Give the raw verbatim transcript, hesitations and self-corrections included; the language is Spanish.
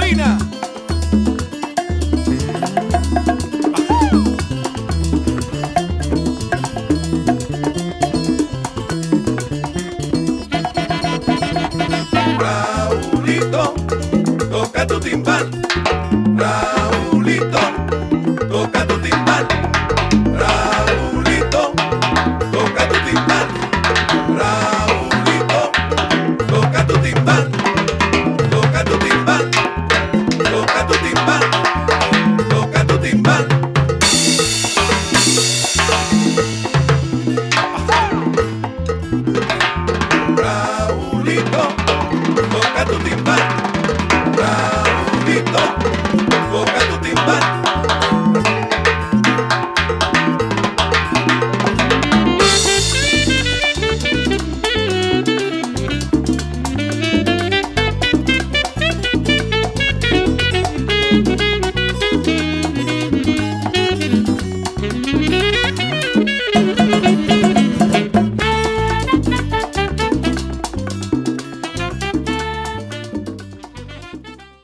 Carolina. Raulito, toca tu timbal. Raulito, toca tu timbal. Raulito, toca tu timbal. Raulito, toca tu timbal. Toca tu timbal. Toca tu timbal. Toca tu timbal. Raulito, toca tu timbal. Raulito.